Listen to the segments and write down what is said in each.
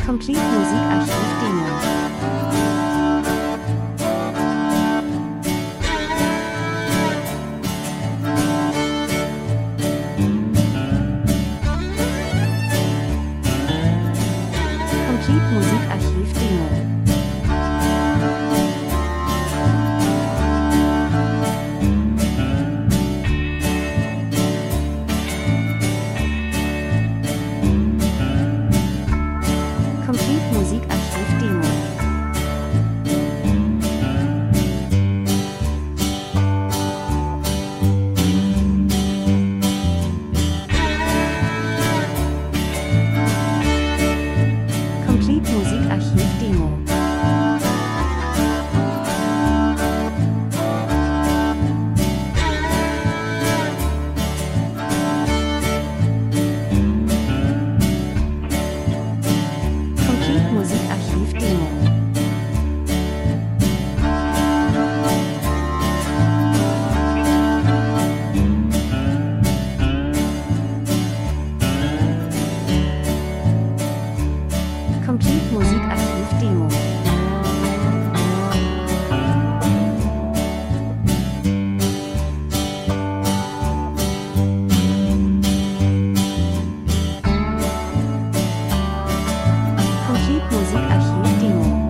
Complete Musikarchiv Demo. Complete Musikarchiv Demo. Complete Musikarchiv Demo. Complete Musikarchiv Demo. Complete Musikarchiv Demo. Complete Musikarchiv Demo. Complete Musikarchiv Demo.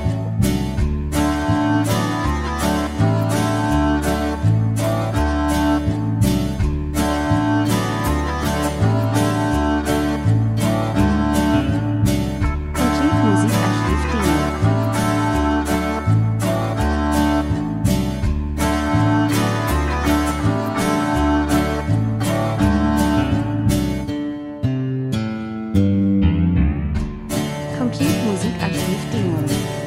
Complete Musikarchiv Demo. Complete Musikarchiv Demo.